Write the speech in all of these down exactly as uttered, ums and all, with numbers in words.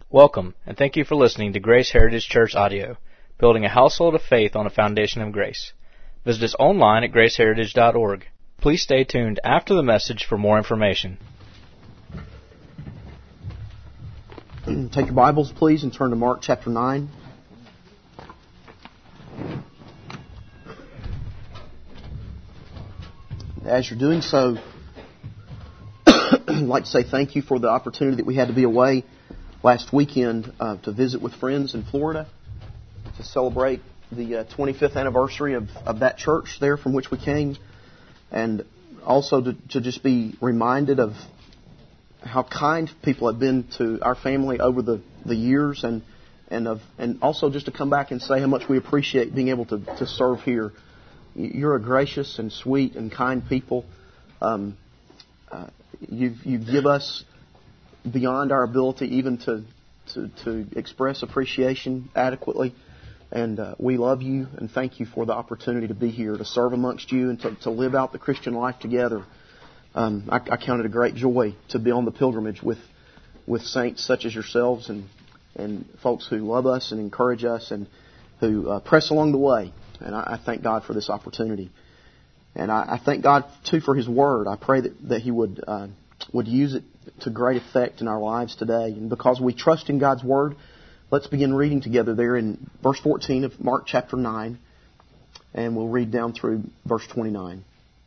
Welcome, and thank you for listening to Grace Heritage Church Audio, building a household of faith on a foundation of grace. Visit us online at grace heritage dot org. Please stay tuned after the message for more information. Take your Bibles, please, and turn to Mark chapter nine. As you're doing so, I'd like to say thank you for the opportunity that we had to be away last weekend uh, to visit with friends in Florida to celebrate the uh, twenty-fifth anniversary of, of that church there from which we came, and also to, to just be reminded of how kind people have been to our family over the, the years, and and of and also just to come back and say how much we appreciate being able to, to serve here. You're a gracious and sweet and kind people. Um, uh, you you give us beyond our ability even to, to, to express appreciation adequately. And uh, we love you and thank you for the opportunity to be here, to serve amongst you and to, to live out the Christian life together. Um, I, I count it a great joy to be on the pilgrimage with with saints such as yourselves and, and folks who love us and encourage us and who uh, press along the way. And I, I thank God for this opportunity. And I, I thank God, too, for His Word. I pray that, that He would uh, would use it to great effect in our lives today. And because we trust in God's Word, let's begin reading together there in verse fourteen of Mark chapter nine. And we'll read down through verse twenty-nine.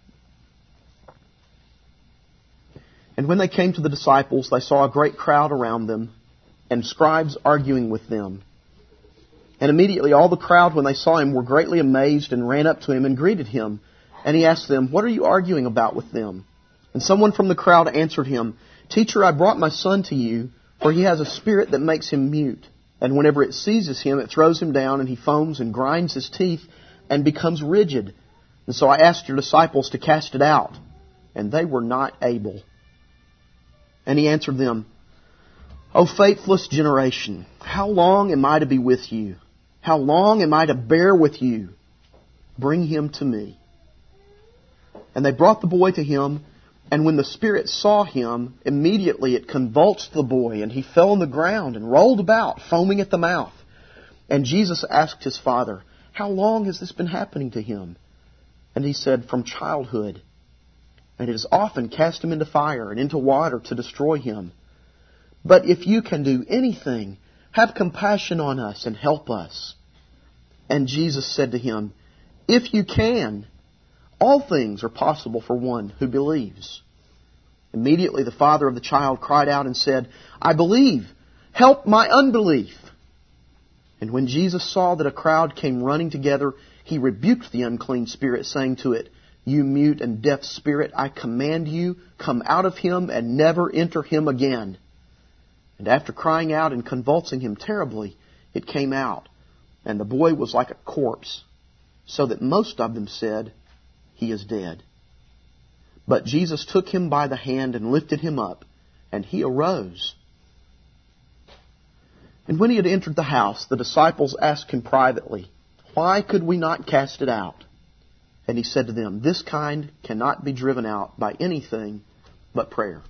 And when they came to the disciples, they saw a great crowd around them, and scribes arguing with them. And immediately all the crowd, when they saw him, were greatly amazed and ran up to him and greeted him. And he asked them, "What are you arguing about with them?" And someone from the crowd answered him, "Teacher, I brought my son to you, for he has a spirit that makes him mute. And whenever it seizes him, it throws him down, and he foams and grinds his teeth and becomes rigid. And so I asked your disciples to cast it out, and they were not able." And he answered them, "O faithless generation, how long am I to be with you? How long am I to bear with you? Bring him to me." And they brought the boy to him, and when the spirit saw him, immediately it convulsed the boy, and he fell on the ground and rolled about, foaming at the mouth. And Jesus asked his father, "How long has this been happening to him?" And he said, "From childhood. And it has often cast him into fire and into water to destroy him. But if you can do anything, have compassion on us and help us." And Jesus said to him, "If you can, all things are possible for one who believes." Immediately the father of the child cried out and said, "I believe. Help my unbelief." And when Jesus saw that a crowd came running together, he rebuked the unclean spirit, saying to it, "You mute and deaf spirit, I command you, come out of him and never enter him again." And after crying out and convulsing him terribly, it came out, and the boy was like a corpse, so that most of them said, "He is dead." But Jesus took him by the hand and lifted him up, and he arose. And when he had entered the house, the disciples asked him privately, "Why could we not cast it out?" And he said to them, "This kind cannot be driven out by anything but prayer."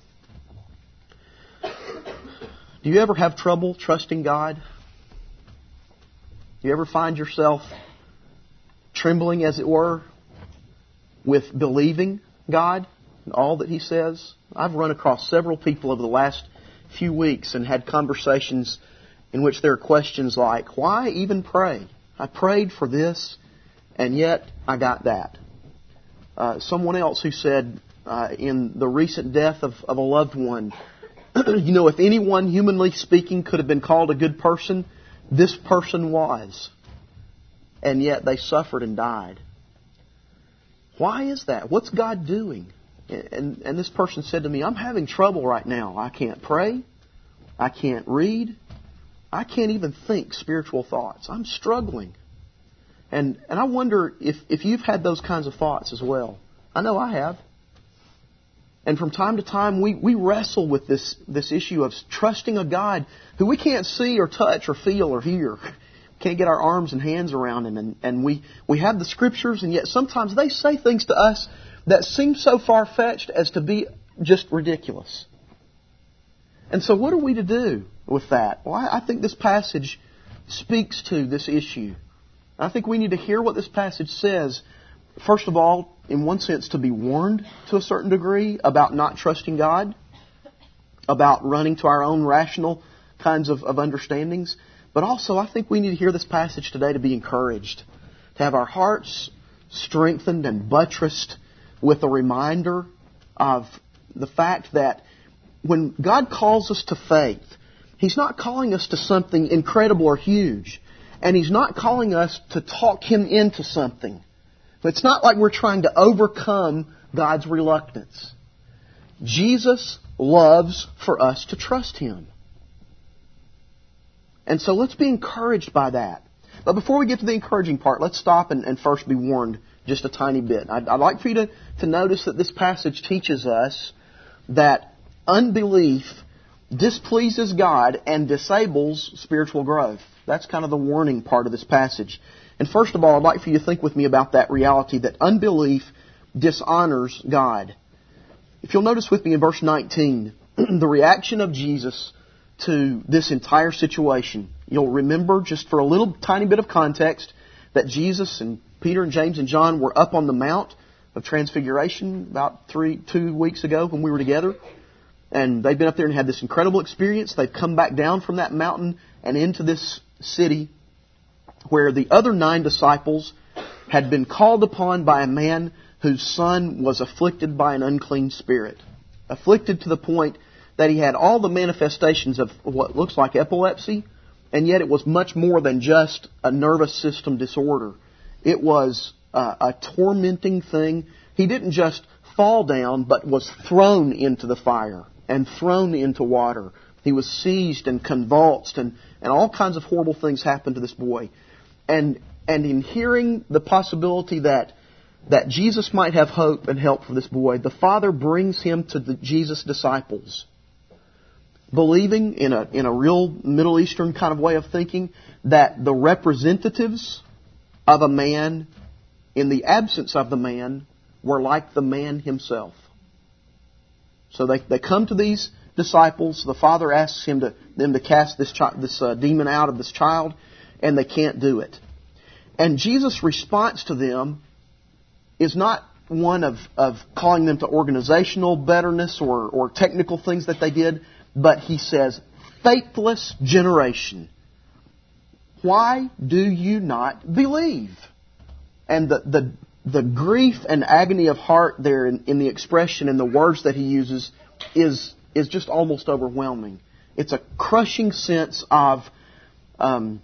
Do you ever have trouble trusting God? Do you ever find yourself trembling, as it were, with believing God and all that He says? I've run across several people over the last few weeks and had conversations in which there are questions like, "Why even pray? I prayed for this, and yet I got that." Uh, someone else who said uh, in the recent death of, of a loved one, "You know, if anyone, humanly speaking, could have been called a good person, this person was. And yet they suffered and died. Why is that? What's God doing?" And, and this person said to me, "I'm having trouble right now. I can't pray. I can't read. I can't even think spiritual thoughts. I'm struggling." And and I wonder if, if you've had those kinds of thoughts as well. I know I have. And from time to time, we, we wrestle with this, this issue of trusting a God who we can't see or touch or feel or hear. Can't get our arms and hands around Him. And, and we, we have the Scriptures, and yet sometimes they say things to us that seem so far-fetched as to be just ridiculous. And so what are we to do? with that? Well, I, I think this passage speaks to this issue. I think we need to hear what this passage says. First of all, in one sense, to be warned to a certain degree about not trusting God, about running to our own rational kinds of, of understandings. But also, I think we need to hear this passage today to be encouraged, to have our hearts strengthened and buttressed with a reminder of the fact that when God calls us to faith, He's not calling us to something incredible or huge. And He's not calling us to talk Him into something. It's not like we're trying to overcome God's reluctance. Jesus loves for us to trust Him. And so let's be encouraged by that. But before we get to the encouraging part, let's stop and, and first be warned just a tiny bit. I'd, I'd like for you to, to notice that this passage teaches us that unbelief displeases God and disables spiritual growth. That's kind of the warning part of this passage. And first of all, I'd like for you to think with me about that reality that unbelief dishonors God. If you'll notice with me in verse nineteen, the reaction of Jesus to this entire situation. You'll remember, just for a little tiny bit of context, that Jesus and Peter and James and John were up on the Mount of Transfiguration about three, two weeks ago when we were together. And they've been up there and had this incredible experience. They've come back down from that mountain and into this city where the other nine disciples had been called upon by a man whose son was afflicted by an unclean spirit. Afflicted to the point that he had all the manifestations of what looks like epilepsy, and yet it was much more than just a nervous system disorder. It was uh, a tormenting thing. He didn't just fall down, but was thrown into the fire and thrown into water. He was seized and convulsed, and, and all kinds of horrible things happened to this boy. And and in hearing the possibility that that Jesus might have hope and help for this boy, the Father brings him to the Jesus disciples, believing in a in a real Middle Eastern kind of way of thinking that the representatives of a man in the absence of the man were like the man himself. So they they come to these disciples. The Father asks him to them to cast this chi- this uh, demon out of this child, and they can't do it. And Jesus' response to them is not one of, of calling them to organizational betterness or, or technical things that they did, but He says, faithless generation, why do you not believe? And the, the, the grief and agony of heart there in, in the expression and the words that He uses is, is just almost overwhelming. It's a crushing sense of um,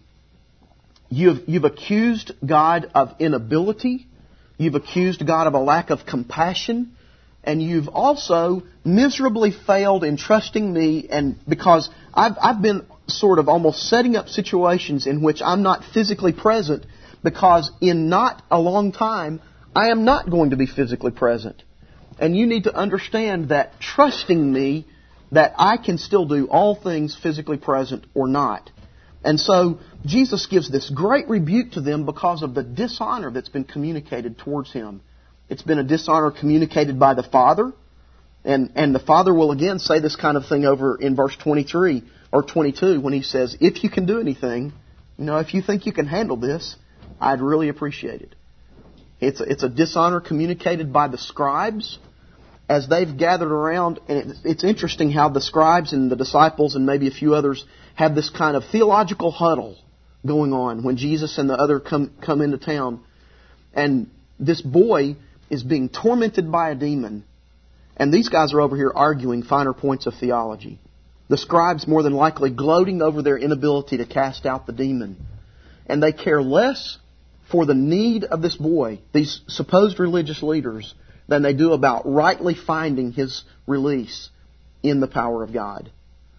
you've, you've accused God of inability. You've accused God of a lack of compassion, and you've also miserably failed in trusting me, and because I've, I've been sort of almost setting up situations in which I'm not physically present, because in not a long time, I am not going to be physically present. And you need to understand that trusting me, that I can still do all things physically present or not. And so Jesus gives this great rebuke to them because of the dishonor that's been communicated towards Him. It's been a dishonor communicated by the Father. And, and the Father will again say this kind of thing over in verse twenty-three or twenty-two when He says, if you can do anything, you know, if you think you can handle this, I'd really appreciate it. It's a, it's a dishonor communicated by the scribes as they've gathered around. And it's, it's interesting how the scribes and the disciples and maybe a few others have this kind of theological huddle going on when Jesus and the other come, come into town. And this boy is being tormented by a demon. And these guys are over here arguing finer points of theology. The scribes more than likely gloating over their inability to cast out the demon. And they care less for the need of this boy, these supposed religious leaders, than they do about rightly finding his release in the power of God.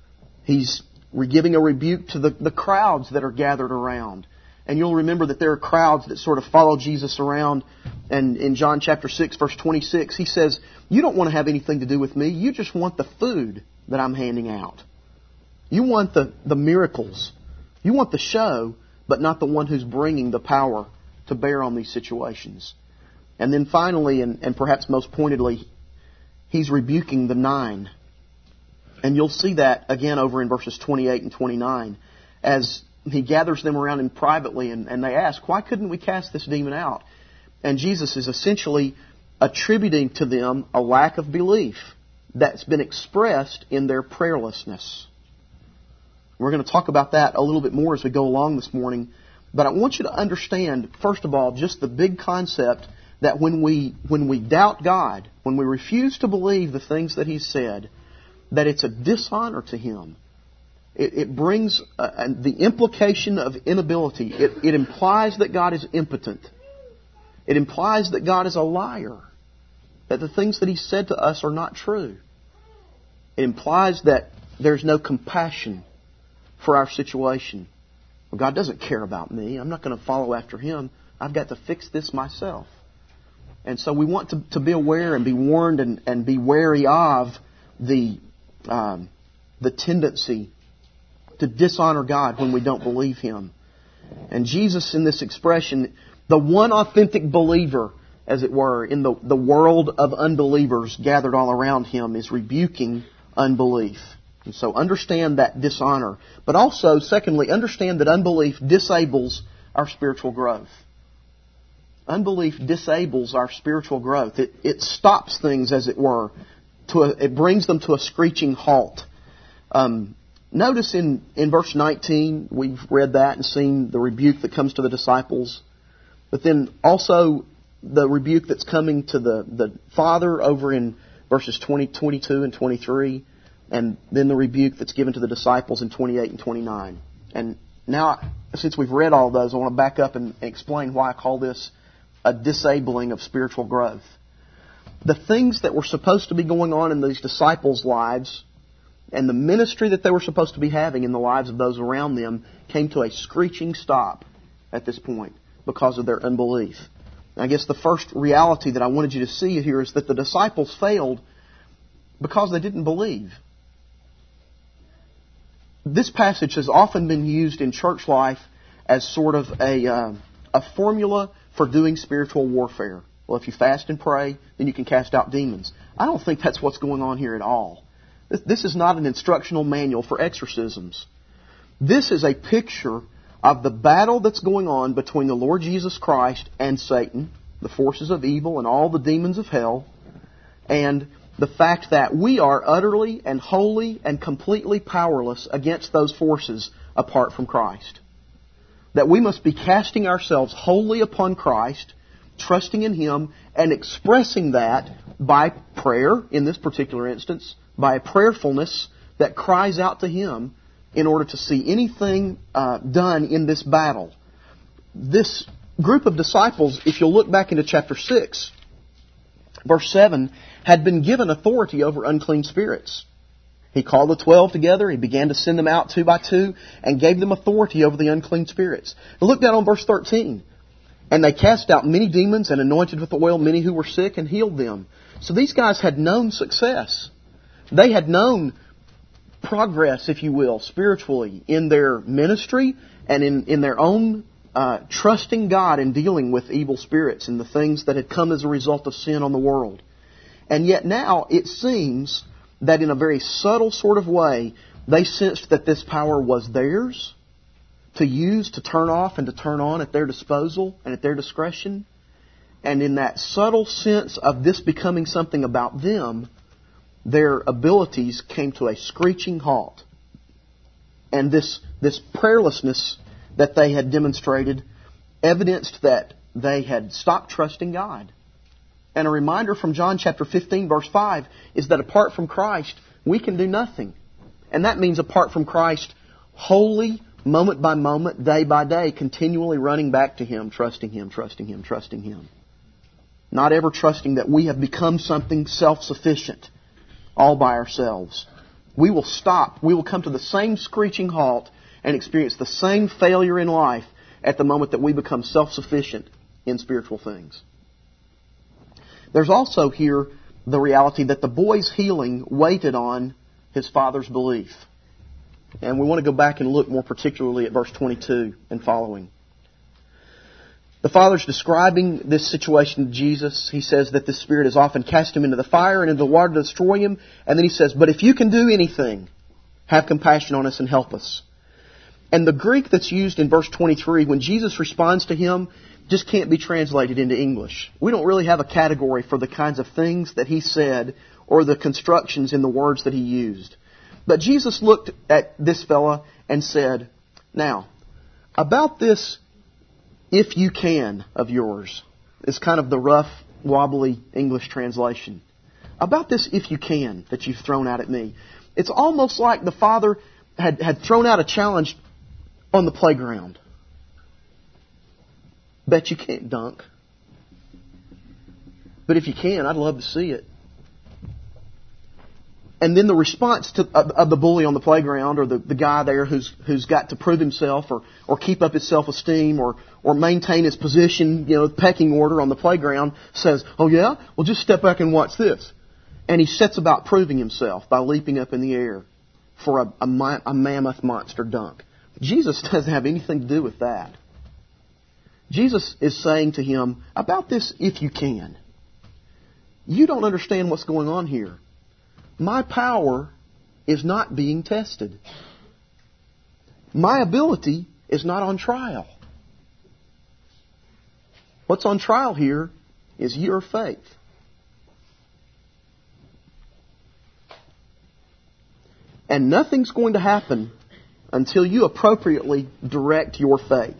He's giving a rebuke to the, the crowds that are gathered around. And you'll remember that there are crowds that sort of follow Jesus around. And in John chapter six, verse twenty-six, He says, you don't want to have anything to do with me. You just want the food that I'm handing out. You want the, the miracles. You want the show, but not the one who's bringing the power to bear on these situations. And then finally, and, and perhaps most pointedly, He's rebuking the nine. And you'll see that again over in verses twenty-eight and twenty-nine as he gathers them around him privately and, and they ask, why couldn't we cast this demon out? And Jesus is essentially attributing to them a lack of belief that's been expressed in their prayerlessness. We're going to talk about that a little bit more as we go along this morning. But I want you to understand, first of all, just the big concept that when we when we doubt God, when we refuse to believe the things that He's said, that it's a dishonor to Him. It, it brings uh, the implication of inability. It, it implies that God is impotent. It implies that God is a liar, that the things that He said to us are not true. It implies that there's no compassion for our situation. Well, God doesn't care about me. I'm not going to follow after Him. I've got to fix this myself. And so we want to, to be aware and be warned and, and be wary of the um, the tendency to dishonor God when we don't believe Him. And Jesus, in this expression, the one authentic believer, as it were, in the, the world of unbelievers gathered all around Him, is rebuking unbelief. And so understand that dishonor. But also, secondly, understand that unbelief disables our spiritual growth. Unbelief disables our spiritual growth. It, it stops things, as it were. To a, it brings them to a screeching halt. Um, notice in, in verse nineteen, we've read that and seen the rebuke that comes to the disciples. But then also the rebuke that's coming to the, the Father over in verses twenty, twenty-two, and twenty-three. And then the rebuke that's given to the disciples in twenty-eight and twenty-nine. And now, since we've read all those, I want to back up and explain why I call this a disabling of spiritual growth. The things that were supposed to be going on in these disciples' lives and the ministry that they were supposed to be having in the lives of those around them came to a screeching stop at this point because of their unbelief. And I guess the first reality that I wanted you to see here is that the disciples failed because they didn't believe. This passage has often been used in church life as sort of a, uh, a formula for doing spiritual warfare. Well, if you fast and pray, then you can cast out demons. I don't think that's what's going on here at all. This, this is not an instructional manual for exorcisms. This is a picture of the battle that's going on between the Lord Jesus Christ and Satan, the forces of evil and all the demons of hell, and the fact that we are utterly and wholly and completely powerless against those forces apart from Christ. That we must be casting ourselves wholly upon Christ, trusting in Him, and expressing that by prayer, in this particular instance, by a prayerfulness that cries out to Him in order to see anything uh, done in this battle. This group of disciples, if you'll look back into chapter six, verse seven, had been given authority over unclean spirits. He called the twelve together, He began to send them out two by two, and gave them authority over the unclean spirits. Now look down on verse thirteen. And they cast out many demons and anointed with oil many who were sick and healed them. So these guys had known success. They had known progress, if you will, spiritually in their ministry and in, in their own uh, trusting God in dealing with evil spirits and the things that had come as a result of sin on the world. And yet now it seems that in a very subtle sort of way, they sensed that this power was theirs to use, to turn off and to turn on at their disposal and at their discretion. And in that subtle sense of this becoming something about them, their abilities came to a screeching halt. And this, this prayerlessness that they had demonstrated evidenced that they had stopped trusting God. And a reminder from John chapter fifteen, verse five, is that apart from Christ, we can do nothing. And that means apart from Christ, wholly, moment by moment, day by day, continually running back to Him, trusting Him, trusting Him, trusting Him. Not ever trusting that we have become something self-sufficient, all by ourselves. We will stop. We will come to the same screeching halt and experience the same failure in life at the moment that we become self-sufficient in spiritual things. There's also here the reality that the boy's healing waited on his father's belief. And we want to go back and look more particularly at verse twenty-two and following. The Father's describing this situation to Jesus. He says that the Spirit has often cast him into the fire and into the water to destroy him. And then he says, but if you can do anything, have compassion on us and help us. And the Greek that's used in verse twenty-three, when Jesus responds to him, just can't be translated into English. We don't really have a category for the kinds of things that he said or the constructions in the words that he used. But Jesus looked at this fella and said, now, about this if you can of yours, is kind of the rough, wobbly English translation. About this if you can that you've thrown out at me. It's almost like the Father had, had thrown out a challenge on the playground. Bet you can't dunk. But if you can, I'd love to see it. And then the response to, of, of the bully on the playground, or the, the guy there who's who's got to prove himself, or, or keep up his self-esteem, or or maintain his position, you know, pecking order on the playground, says, "Oh yeah, well just step back and watch this." And he sets about proving himself by leaping up in the air for a, a, a mammoth monster dunk. Jesus doesn't have anything to do with that. Jesus is saying to him, about this if you can. You don't understand what's going on here. My power is not being tested. My ability is not on trial. What's on trial here is your faith. And nothing's going to happen until you appropriately direct your faith.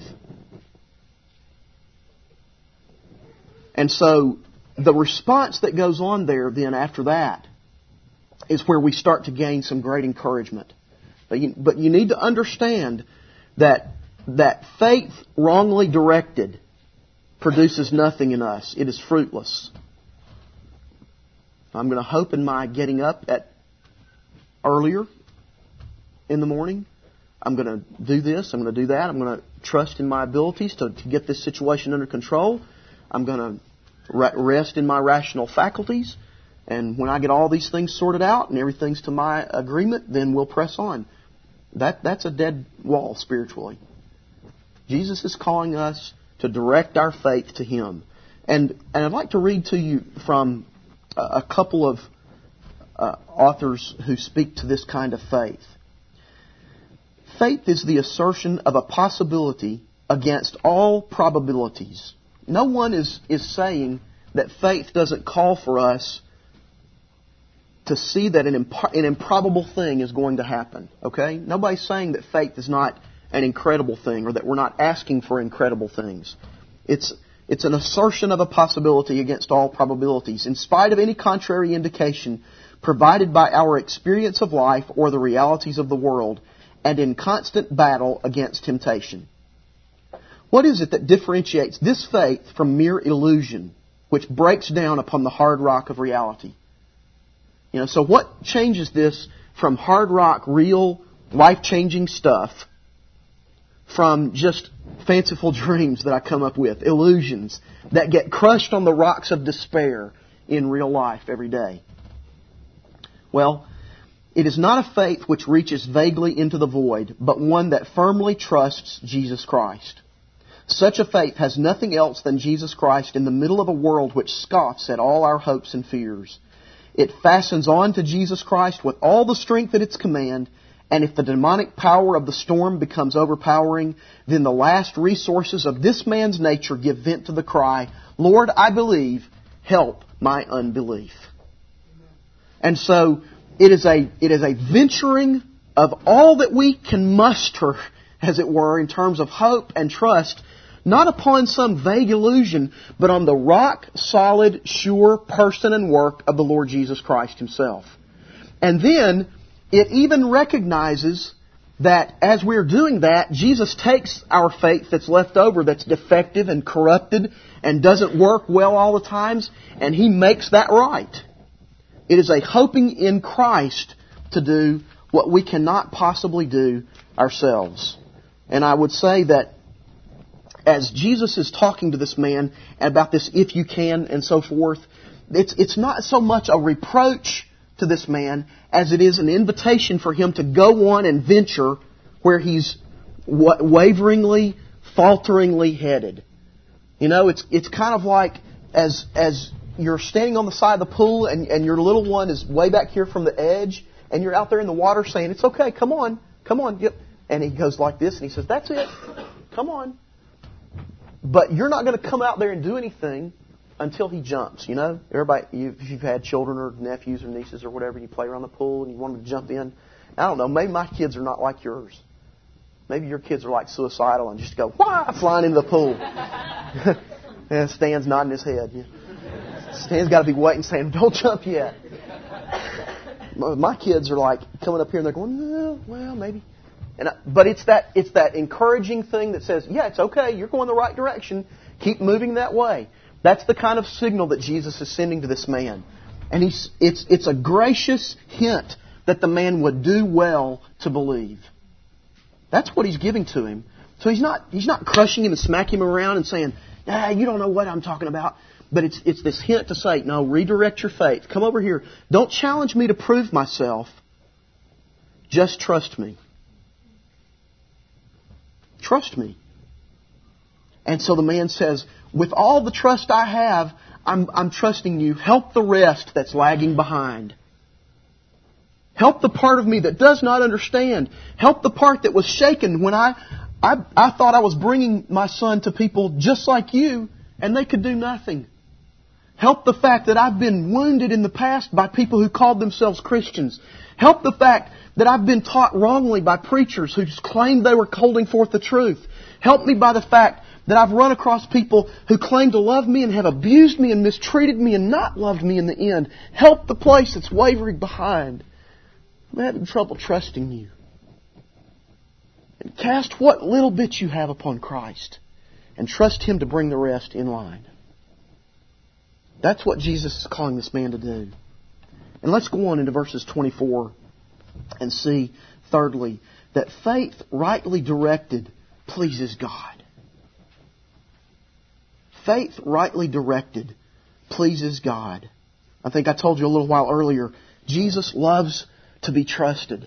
And so the response that goes on there then after that is where we start to gain some great encouragement. But you, but you need to understand that that faith wrongly directed produces nothing in us. It is fruitless. I'm going to hope in my getting up at earlier in the morning. I'm going to do this. I'm going to do that. I'm going to trust in my abilities to, to get this situation under control. I'm going to rest in my rational faculties. And when I get all these things sorted out and everything's to my agreement, then we'll press on. That That's a dead wall spiritually. Jesus is calling us to direct our faith to Him. And, and I'd like to read to you from a, a couple of uh, authors who speak to this kind of faith. Faith is the assertion of a possibility against all probabilities. No one is, is saying that faith doesn't call for us to see that an, imp- an improbable thing is going to happen. Okay? Nobody's saying that faith is not an incredible thing, or that we're not asking for incredible things. It's, it's an assertion of a possibility against all probabilities, in spite of any contrary indication provided by our experience of life or the realities of the world, and in constant battle against temptation. What is it that differentiates this faith from mere illusion, which breaks down upon the hard rock of reality? You know, so what changes this from hard rock, real, life-changing stuff, from just fanciful dreams that I come up with, illusions that get crushed on the rocks of despair in real life every day? Well, it is not a faith which reaches vaguely into the void, but one that firmly trusts Jesus Christ. Such a faith has nothing else than Jesus Christ in the middle of a world which scoffs at all our hopes and fears. It fastens on to Jesus Christ with all the strength at its command, and if the demonic power of the storm becomes overpowering, then the last resources of this man's nature give vent to the cry, "Lord, I believe, help my unbelief." And so it is a it is a venturing of all that we can muster, as it were, in terms of hope and trust, not upon some vague illusion, but on the rock-solid, sure person and work of the Lord Jesus Christ Himself. And then it even recognizes that as we're doing that, Jesus takes our faith that's left over, that's defective and corrupted and doesn't work well all the times, and He makes that right. It is a hoping in Christ to do what we cannot possibly do ourselves. And I would say that as Jesus is talking to this man about this if you can and so forth, it's, it's not so much a reproach to this man as it is an invitation for him to go on and venture where he's waveringly, falteringly headed. You know, it's it's kind of like as as you're standing on the side of the pool and, and your little one is way back here from the edge, and you're out there in the water saying, "It's okay, come on, come on." Yep. And he goes like this, and he says, "That's it, come on." But you're not going to come out there and do anything until he jumps. You know, everybody, you, if you've had children or nephews or nieces or whatever, you play around the pool and you want them to jump in. I don't know. Maybe my kids are not like yours. Maybe your kids are like suicidal and just go wah, flying into the pool. And Stan's nodding his head. Stan's got to be waiting, saying, "Don't jump yet." My kids are like coming up here and they're going, "No, well, maybe." And I, but it's that it's that encouraging thing that says, "Yeah, it's okay. You're going the right direction. Keep moving that way." That's the kind of signal that Jesus is sending to this man, and he's it's it's a gracious hint that the man would do well to believe. That's what he's giving to him. So he's not he's not crushing him and smacking him around and saying, "Ah, you don't know what I'm talking about." But it's it's this hint to say, "No, redirect your faith. Come over here. Don't challenge me to prove myself. Just trust me. Trust me." And so the man says, "With all the trust I have, I'm I'm trusting you. Help the rest that's lagging behind. Help the part of me that does not understand. Help the part that was shaken when I, I, I thought I was bringing my son to people just like you, and they could do nothing. Help the fact that I've been wounded in the past by people who called themselves Christians. Help the fact that I've been taught wrongly by preachers who just claimed they were holding forth the truth. Help me by the fact that I've run across people who claim to love me and have abused me and mistreated me and not loved me in the end. Help the place that's wavering behind. I'm having trouble trusting you. And cast what little bit you have upon Christ and trust Him to bring the rest in line." That's what Jesus is calling this man to do. And let's go on into verses twenty-four and see, thirdly, that faith rightly directed pleases God. Faith rightly directed pleases God. I think I told you a little while earlier, Jesus loves to be trusted.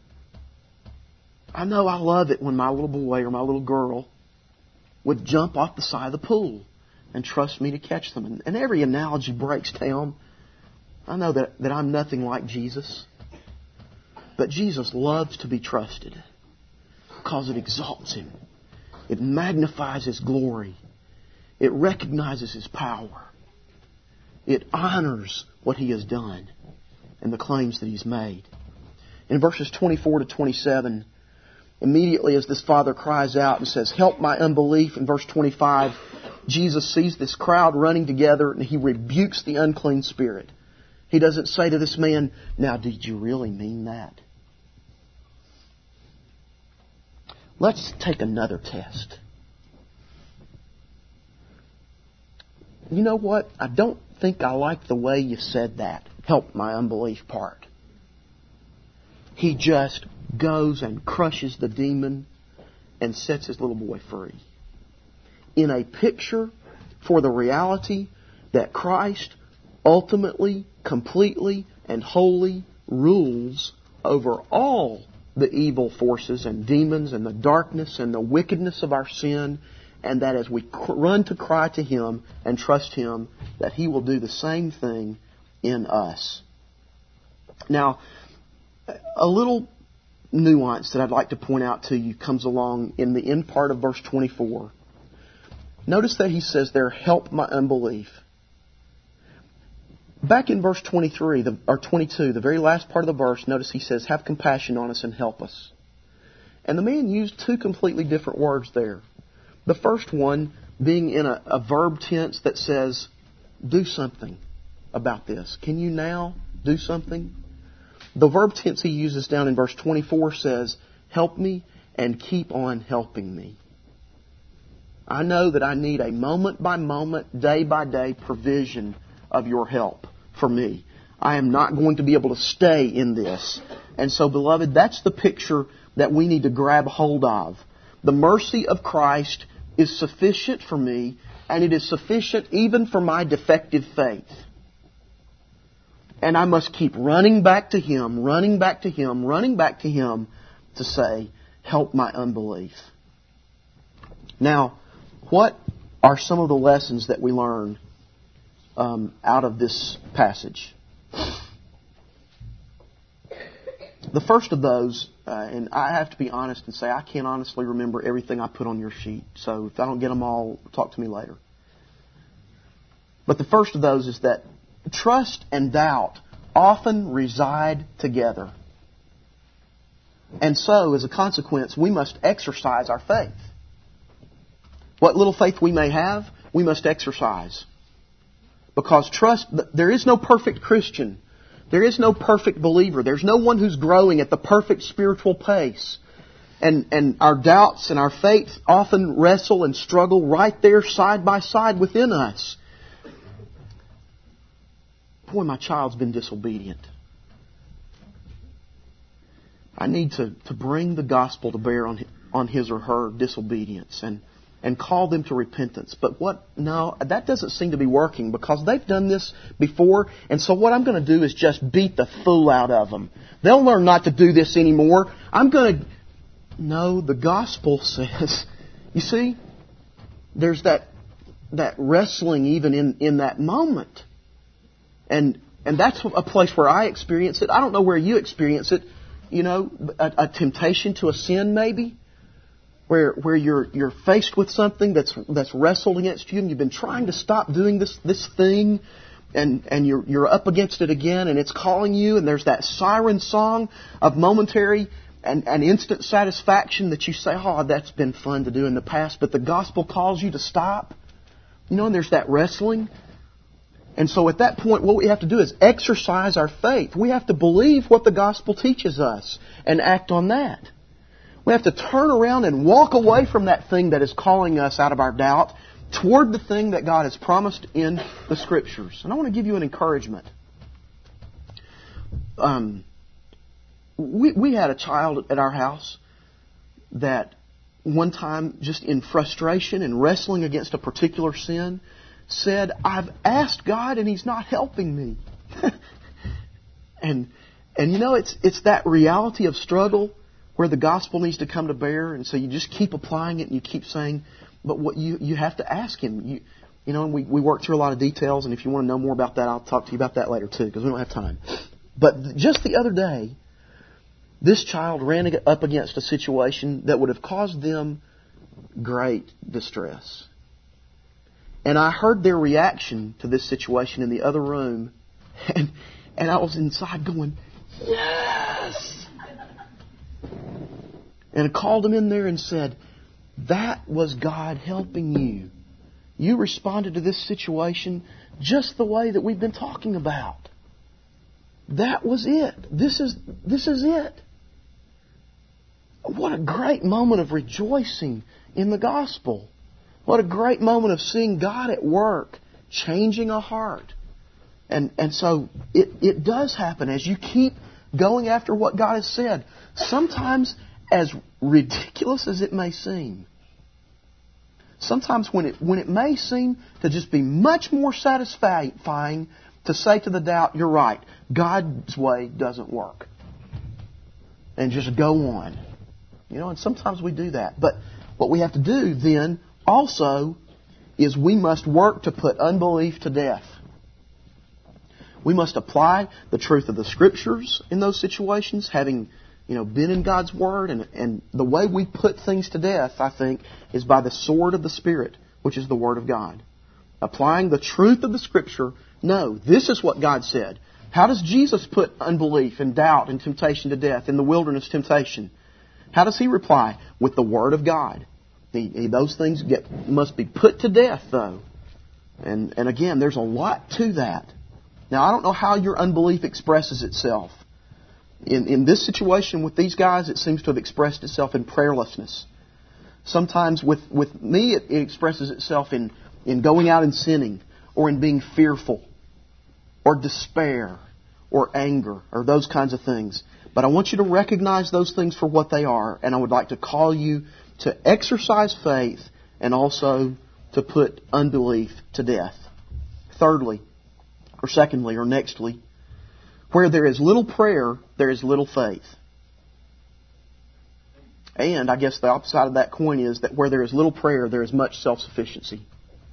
I know I love it when my little boy or my little girl would jump off the side of the pool and trust me to catch them. And, and every analogy breaks down. I know that, that I'm nothing like Jesus. But Jesus loves to be trusted because it exalts Him. It magnifies His glory. It recognizes His power. It honors what He has done and the claims that He's made. In verses twenty-four to twenty-seven, immediately as this father cries out and says, "Help my unbelief," in verse twenty-five, Jesus sees this crowd running together and He rebukes the unclean spirit. He doesn't say to this man, "Now, did you really mean that?" Let's take another test. You know what? I don't think I like the way you said that. Help my unbelief part. He just goes and crushes the demon and sets his little boy free. In a picture for the reality that Christ ultimately, completely, and wholly rules over all the evil forces and demons and the darkness and the wickedness of our sin, and that as we run to cry to Him and trust Him, that He will do the same thing in us. Now, a little nuance that I'd like to point out to you comes along in the end part of verse twenty-four. Notice that he says there, "Help my unbelief." Back in verse twenty-three, the, or twenty-two, the very last part of the verse, notice he says, "Have compassion on us and help us." And the man used two completely different words there. The first one being in a, a verb tense that says, "Do something about this." Can you now do something? The verb tense he uses down in verse twenty-four says, "Help me and keep on helping me." I know that I need a moment by moment, day by day provision of your help for me. I am not going to be able to stay in this. And so, beloved, that's the picture that we need to grab hold of. The mercy of Christ is sufficient for me, and it is sufficient even for my defective faith. And I must keep running back to Him, running back to Him, running back to Him to say, "Help my unbelief." Now, what are some of the lessons that we learn um, out of this passage. The first of those, uh, and I have to be honest and say I can't honestly remember everything I put on your sheet. So if I don't get them all, talk to me later. But the first of those is that trust and doubt often reside together. And so, as a consequence, we must exercise our faith. What little faith we may have, we must exercise. Because trust, there is no perfect Christian. There is no perfect believer. There's no one who's growing at the perfect spiritual pace. And, and our doubts and our faith often wrestle and struggle right there side by side within us. Boy, my child's been disobedient. I need to, to bring the gospel to bear on, on his or her disobedience and, and call them to repentance. But what? No, that doesn't seem to be working because they've done this before. And so what I'm going to do is just beat the fool out of them. They'll learn not to do this anymore. I'm going to... No, the gospel says... You see, there's that that wrestling even in, in that moment. And and that's a place where I experience it. I don't know where you experience it. You know, a, a temptation to a sin maybe, where where you're you're faced with something that's that's wrestled against you, and you've been trying to stop doing this this thing, and and you're you're up against it again, and it's calling you, and there's that siren song of momentary and, and instant satisfaction that you say, oh, that's been fun to do in the past, but the gospel calls you to stop. You know, and there's that wrestling. And so at that point, what we have to do is exercise our faith. We have to believe what the gospel teaches us and act on that. We have to turn around and walk away from that thing that is calling us out of our doubt toward the thing that God has promised in the Scriptures. And I want to give you an encouragement. Um, we, we had a child at our house that one time, just in frustration and wrestling against a particular sin, said, I've asked God and He's not helping me. and and you know, it's it's that reality of struggle where the gospel needs to come to bear, and so you just keep applying it and you keep saying, but what you you have to ask Him. You you know, and we, we work through a lot of details, and if you want to know more about that, I'll talk to you about that later too, because we don't have time. But just the other day, this child ran up against a situation that would have caused them great distress. And I heard their reaction to this situation in the other room. And, and I was inside going, yes! And I called them in there and said, that was God helping you. You responded to this situation just the way that we've been talking about. That was it. This is, this is it. What a great moment of rejoicing in the gospel. What a great moment of seeing God at work, changing a heart. And and so it, it does happen as you keep going after what God has said. Sometimes as ridiculous as it may seem. Sometimes when it when it may seem to just be much more satisfying to say to the doubt, you're right, God's way doesn't work. And just go on. You know, and sometimes we do that. But what we have to do then also is we must work to put unbelief to death. We must apply the truth of the Scriptures in those situations, having, you know, been in God's Word. And, and the way we put things to death, I think, is by the sword of the Spirit, which is the Word of God. Applying the truth of the Scripture. No, this is what God said. How does Jesus put unbelief and doubt and temptation to death in the wilderness temptation? How does He reply? With the Word of God. He, he, those things get, must be put to death, though. And, and again, there's a lot to that. Now, I don't know how your unbelief expresses itself. In, in this situation with these guys, it seems to have expressed itself in prayerlessness. Sometimes with, with me, it, it expresses itself in, in going out and sinning, or in being fearful, or despair, or anger, or those kinds of things. But I want you to recognize those things for what they are, and I would like to call you to exercise faith and also to put unbelief to death. Thirdly, or secondly, or nextly, where there is little prayer, there is little faith. And I guess the opposite side of that coin is that where there is little prayer, there is much self-sufficiency.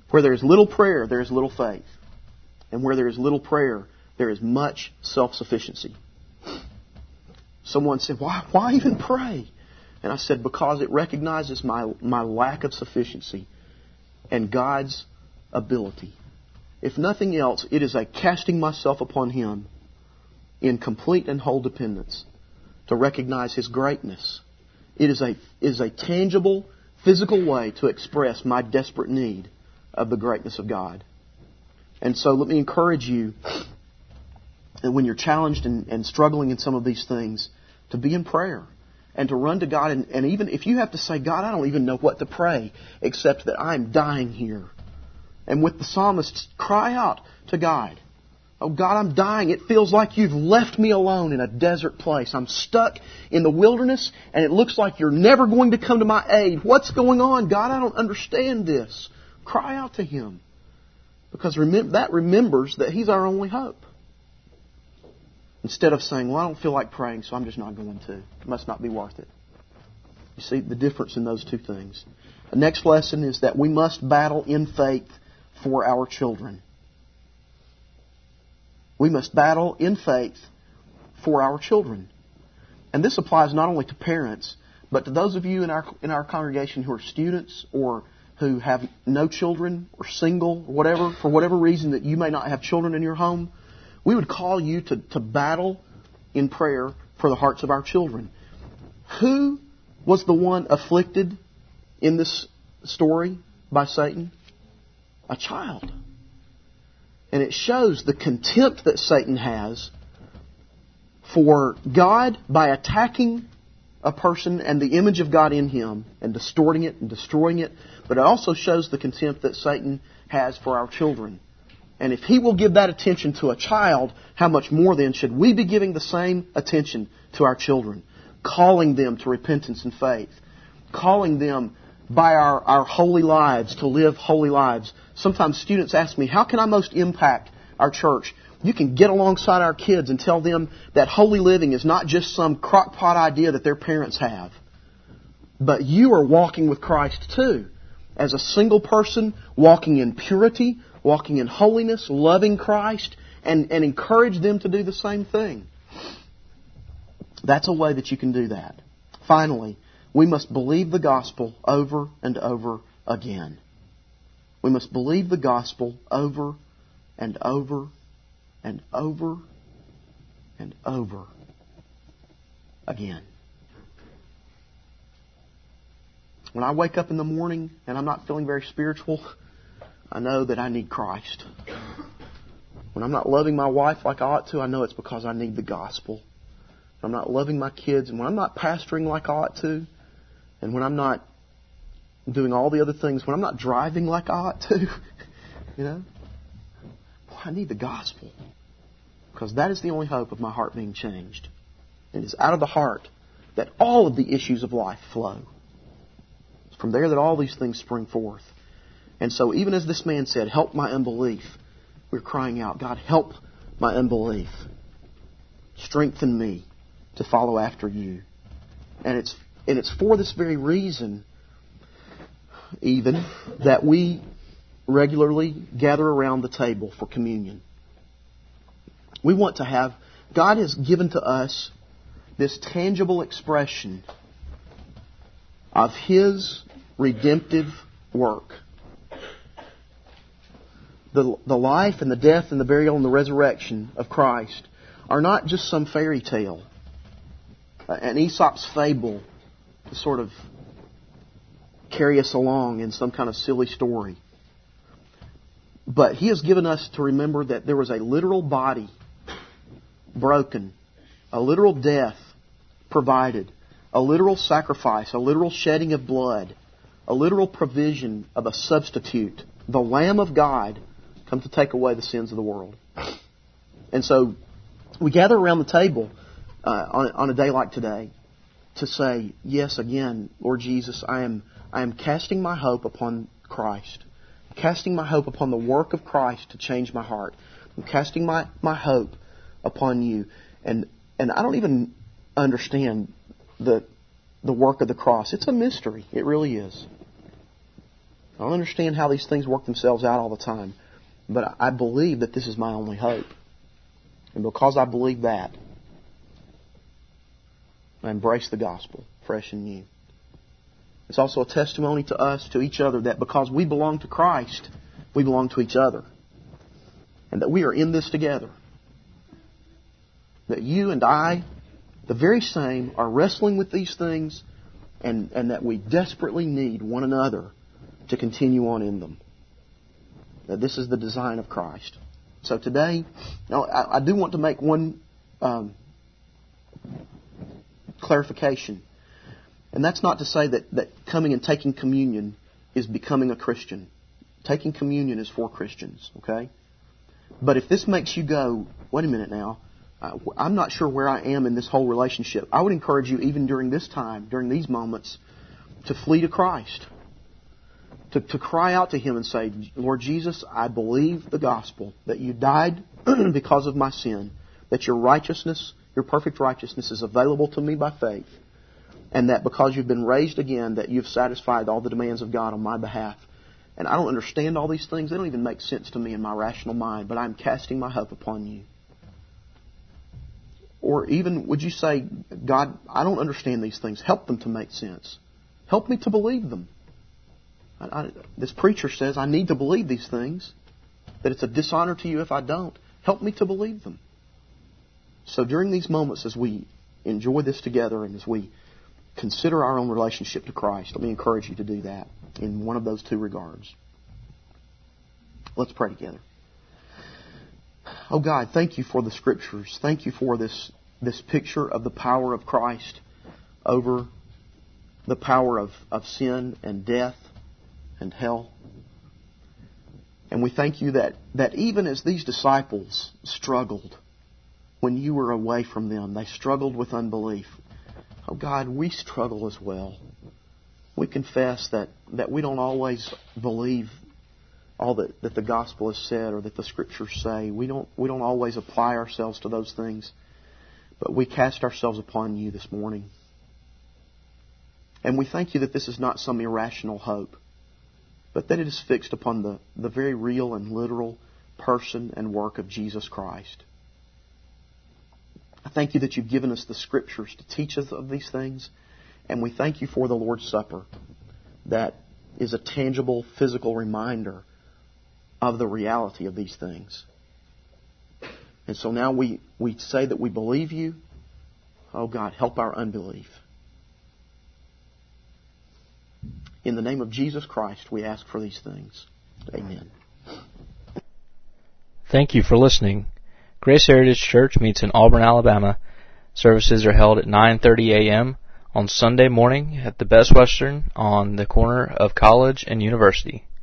Where there is little prayer, there is little faith. And where there is little prayer, there is much self-sufficiency. Someone said, why, why even pray? And I said, because it recognizes my, my lack of sufficiency and God's ability. If nothing else, it is a casting myself upon Him in complete and whole dependence to recognize His greatness. It is a, is a tangible, physical way to express my desperate need of the greatness of God. And so let me encourage you that when you're challenged and, and struggling in some of these things, to be in prayer and to run to God. And, and even if you have to say, God, I don't even know what to pray except that I'm dying here. And with the psalmist, cry out to God. Oh God, I'm dying. It feels like you've left me alone in a desert place. I'm stuck in the wilderness and it looks like you're never going to come to my aid. What's going on? God, I don't understand this. Cry out to Him. Because remem- that remembers that He's our only hope. Instead of saying, well, I don't feel like praying, so I'm just not going to. It must not be worth it. You see the difference in those two things. The next lesson is that we must battle in faith for our children. We must battle in faith for our children. And this applies not only to parents, but to those of you in our in our congregation who are students or who have no children or single or whatever, for whatever reason that you may not have children in your home. We would call you to, to battle in prayer for the hearts of our children. Who was the one afflicted in this story by Satan? A child. And it shows the contempt that Satan has for God by attacking a person and the image of God in him and distorting it and destroying it. But it also shows the contempt that Satan has for our children. And if he will give that attention to a child, how much more then should we be giving the same attention to our children? Calling them to repentance and faith. Calling them by our, our holy lives to live holy lives. Sometimes students ask me, how can I most impact our church? You can get alongside our kids and tell them that holy living is not just some crockpot idea that their parents have. But you are walking with Christ too. As a single person, walking in purity, walking in holiness, loving Christ, and, and encourage them to do the same thing. That's a way that you can do that. Finally, we must believe the gospel over and over again. We must believe the gospel over and over and over and over again. When I wake up in the morning and I'm not feeling very spiritual, I know that I need Christ. When I'm not loving my wife like I ought to, I know it's because I need the gospel. When I'm not loving my kids, and when I'm not pastoring like I ought to, and when I'm not doing all the other things, when I'm not driving like I ought to, you know, boy, I need the gospel. Because that is the only hope of my heart being changed. It is out of the heart that all of the issues of life flow. It's from there that all these things spring forth. And so even as this man said, help my unbelief, we're crying out, God, help my unbelief. Strengthen me to follow after you. And it's and it's for this very reason, even, that we regularly gather around the table for communion. We want to have, God has given to us this tangible expression of His redemptive work. The, the life and the death and the burial and the resurrection of Christ are not just some fairy tale, an Aesop's fable to sort of carry us along in some kind of silly story. But He has given us to remember that there was a literal body broken, a literal death provided, a literal sacrifice, a literal shedding of blood, a literal provision of a substitute, the Lamb of God, come to take away the sins of the world. And so we gather around the table uh, on, on a day like today to say, yes, again, Lord Jesus, I am I am casting my hope upon Christ. I'm casting my hope upon the work of Christ to change my heart. I'm casting my, my hope upon you. And and I don't even understand the the work of the cross. It's a mystery. It really is. I don't understand how these things work themselves out all the time. But I believe that this is my only hope. And because I believe that, I embrace the gospel, fresh and new. It's also a testimony to us, to each other, that because we belong to Christ, we belong to each other. And that we are in this together. That you and I, the very same, are wrestling with these things, and, and that we desperately need one another to continue on in them. That this is the design of Christ. So today, now, I, I do want to make one um, clarification. And that's not to say that, that coming and taking communion is becoming a Christian. Taking communion is for Christians, okay? But if this makes you go, wait a minute now, uh, I'm not sure where I am in this whole relationship, I would encourage you, even during this time, during these moments, to flee to Christ. To, to cry out to Him and say, Lord Jesus, I believe the gospel, that you died because of my sin, that your righteousness, your perfect righteousness is available to me by faith, and that because you've been raised again, that you've satisfied all the demands of God on my behalf. And I don't understand all these things. They don't even make sense to me in my rational mind, but I'm casting my hope upon you. Or even, would you say, God, I don't understand these things. Help them to make sense. Help me to believe them. I, I, this preacher says I need to believe these things, that it's a dishonor to you if I don't. Help me to believe them. So during these moments, as we enjoy this together and as we consider our own relationship to Christ, let me encourage you to do that in one of those two regards. Let's pray together. Oh God, thank you for the Scriptures. Thank you for this, this picture of the power of Christ over the power of, of sin and death and hell. And we thank you that, that even as these disciples struggled when you were away from them, they struggled with unbelief. Oh God, we struggle as well. We confess that, that we don't always believe all that, that the gospel has said or that the Scriptures say. We don't we don't always apply ourselves to those things. But we cast ourselves upon you this morning. And we thank you that this is not some irrational hope, but that it is fixed upon the, the very real and literal person and work of Jesus Christ. I thank you that you've given us the Scriptures to teach us of these things. And we thank you for the Lord's Supper that is a tangible, physical reminder of the reality of these things. And so now we, we say that we believe you. Oh God, help our unbelief. In the name of Jesus Christ, we ask for these things. Amen. Thank you for listening. Grace Heritage Church meets in Auburn, Alabama. Services are held at nine thirty a.m. on Sunday morning at the Best Western on the corner of College and University.